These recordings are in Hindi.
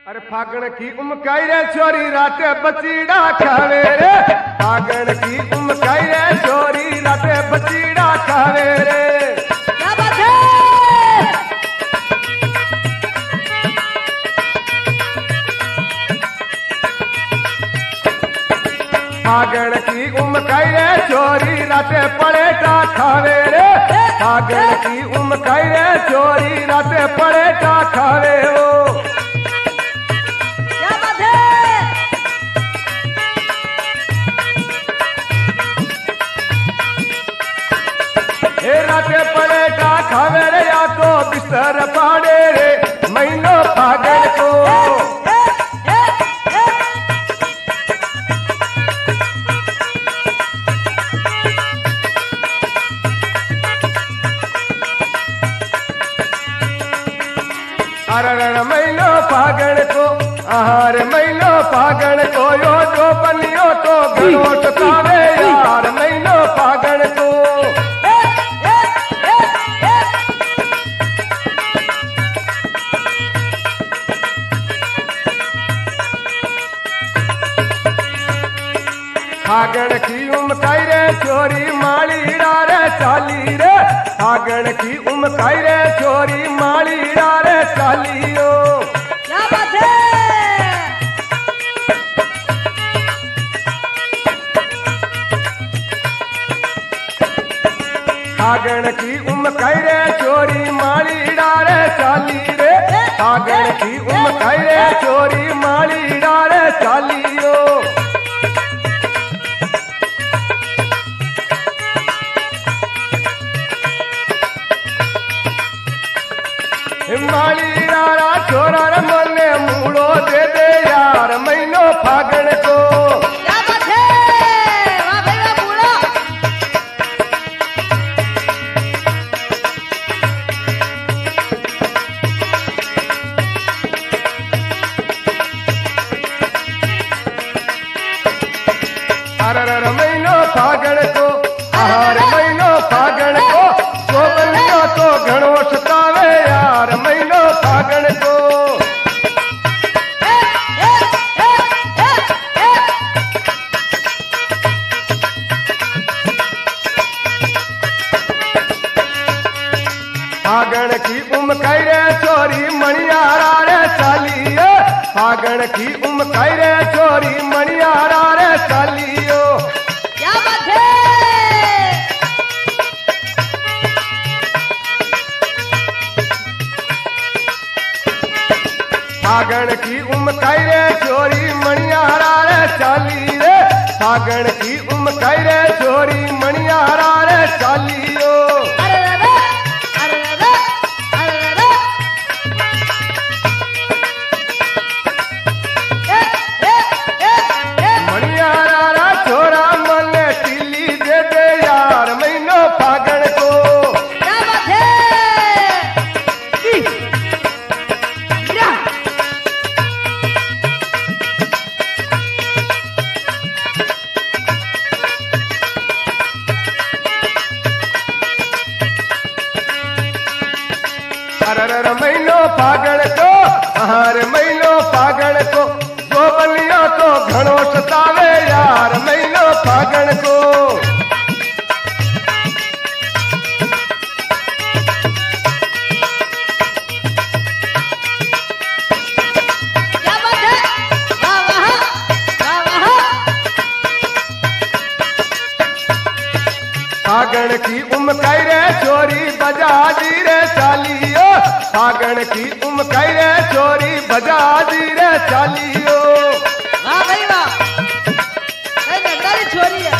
अरे फागण की उमकाई रे छोरी राते बचीड़ा खावे रे। फागण की उमकाई रे छोरी राते बचीड़ा खावे रे। क्या बात है। फागण की उमकाई रे छोरी राते पड़ेटा खावे रे। फागण की उमकाई रे छोरी राते पड़ेटा खावे हो। राते पड़ेटा खावे रे या तो बिस्तर पाड़े रे महीनो फागण को। अरे महीनो फागण को आहार महीनो फागण को यो जो बनियो तो घणो टकावे यार महीनो फागण को। फागण की उमकाई रे छोरी मालीड़ा रे चाली रे। फागण की उमकाई रे छोरी मालीड़ा रे चालियो। क्या बात है। फागण की उमकाई रे छोरी मालीड़ा रे चाली रे। फागण की उमकाई रे छोरी मालीड़ा रे चालियो। मालीड़ा छोरा रे मने मूड़ो दे दे यार महीनो फागण को। क्या बात है। वाह भाई वाह बूढ़ा। अरे महीनो फागण को आहार महीनो फागण को। जो बनियो तो घणो सतावे यार महीनो फागण को। फागण की उमकाई रे छोरी मणियारा रे चालियो। फागण की उमकाई रे छोरी मणियारा रे चालियो। क्या बात है। फागण की उमकाई रे छोरी मणियारा रे चाली रे। फागण की उमकाई रे छोरी मणियारा रे चालियो। अरे रे अरे रे अरे रे। मणियारा रा छोरा मने टीली दे दे यार महीनो फागण को। क्या बात है। अरे महीनो फागण को आहार महीनो फागण को। जो बनियो तो घणो सतावे यार महीनो फागण को। क्या बात है। वाह वाह वाह वाह। फागण की उमकाई रे छोरी बजा दी रे चालियो। फागण की उमकाई रे छोरी बजा दी रे चालियो। वाह भाई वाह। नंदारी छोरी है।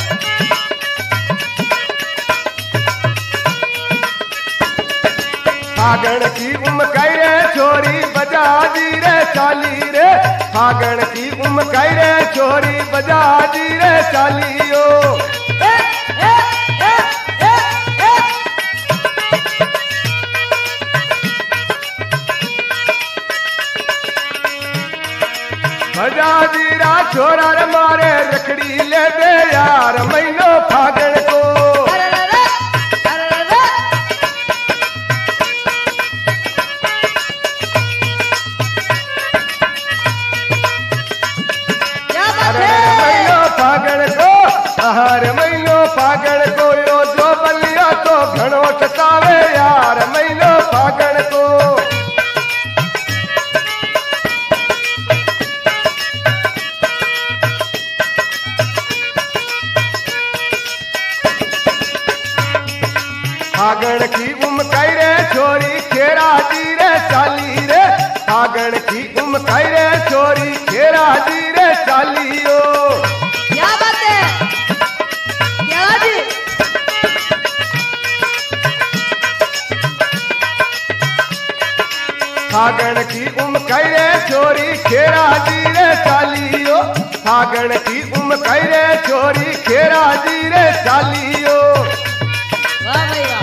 फागण की उमकाई रे छोरी बजा दी रे चाली रे। फागण की उमकाई रे छोरी बजा दी रे चालियो। बजा दीरा छोरा रे मारे रखड़ी ले दे यार महीनो फागण को। अरे रे अरे रे। आहार महीनो फागण को यो जो बलिया तो घणो सतावे यार महीनो फागण को फागण की उमकाई रे छोरी खेरा जी रे चाली रे फागण की उमकाई रे छोरी खेरा जी रे चालियो क्या बात है क्या जी फागण की उमकाई रे छोरी खेरा जी रे चालियो फागण की उमकाई रे छोरी खेरा जी रे चालियो वाह भाई वाह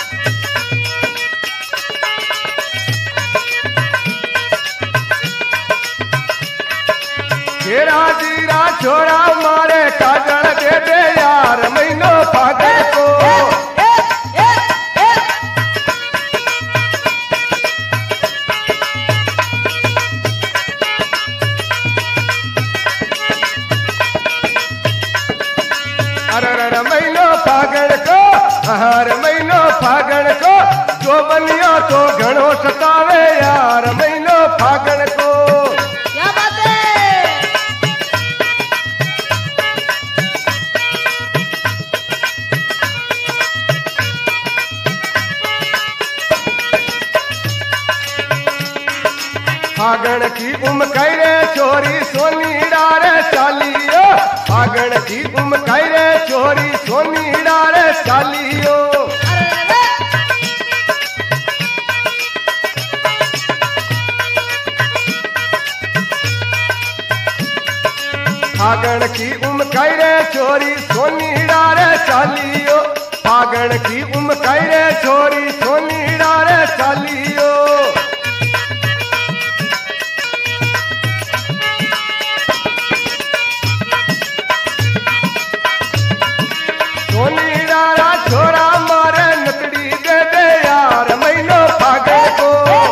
खेरा जीरा छोरा मारे काजल दे दे यार महीनो फागण को अरे महीनो फागण को हर महीनो फागण को जो बलियो तो घणो सतावे यार महीनो फागण को क्या बात है फागण की उमकाई रे छोरी सोनी डारे चालियो फागण की उमकाई रे छोरी सोनी डारे चालियो अरे फागण की उमकाई रे छोरी सोनी डारे चालियो फागण की उमकाई रे छोरी सोनी डारे चालियो सोनी डारा छोरा मारे नकड़ी दे दे यार महीनो फागण को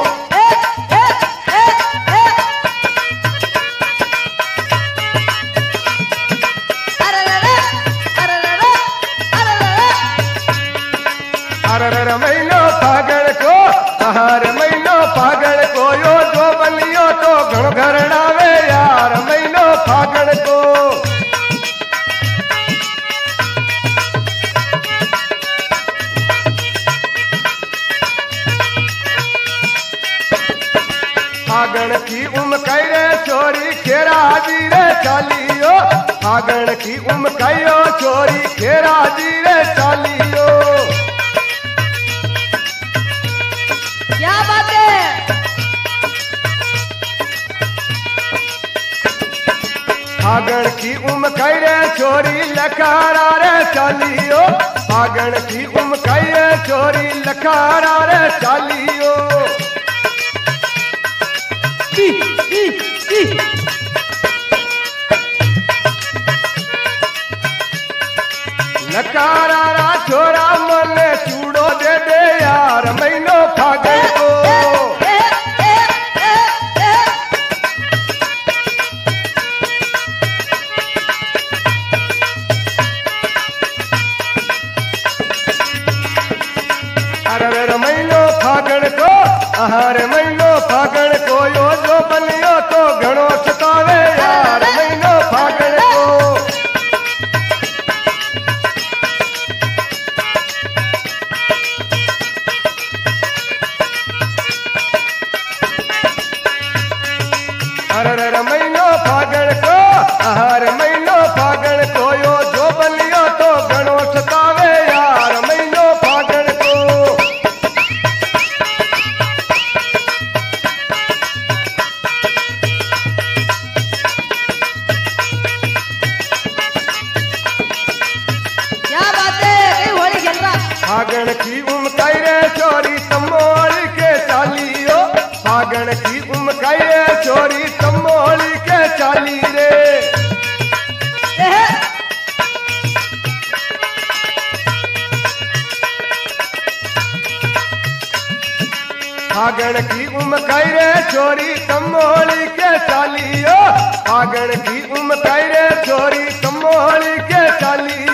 अरे महीनो फागण को हर महीनो फागण को यो जो बलियो तो घण घरणावे यार महीनो फागण को फागण की उमकाई रे छोरी खेरा जी रे चालियो फागण की उमकाइयो छोरी खेरा जी रे चालियो क्या बात है फागण की उमकाई रे छोरी लखारा रे चालियो फागण की उमकाई रे छोरी लखारा रे चालियो लखारा रा छोरा मन चूड़ो दे दे यार महीनो फागण को अरे महीनो फागण को हर महीनो फागण को यो जो बलियो तो घणो सतावे यार महीनो फागण को अरे महीनो फागण को हर महीनो फागण को यो जो बलियो तो घणो सतावे यार महीनो फागण को क्या बात है कहीं होली खेल रहा फागण की उमकाई रे छोरी तमोली के चालियो फागण की उमकाई रे छोरी तमोली के चाली रे फागण की उमकाई रे छोरी तमोली के चालियो फागण की उमकाई रे छोरी तमोली के चाली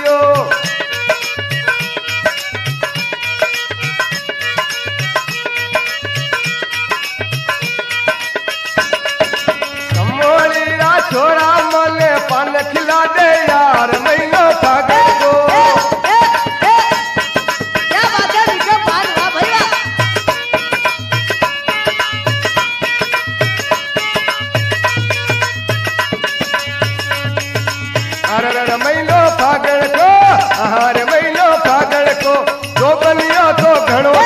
घणो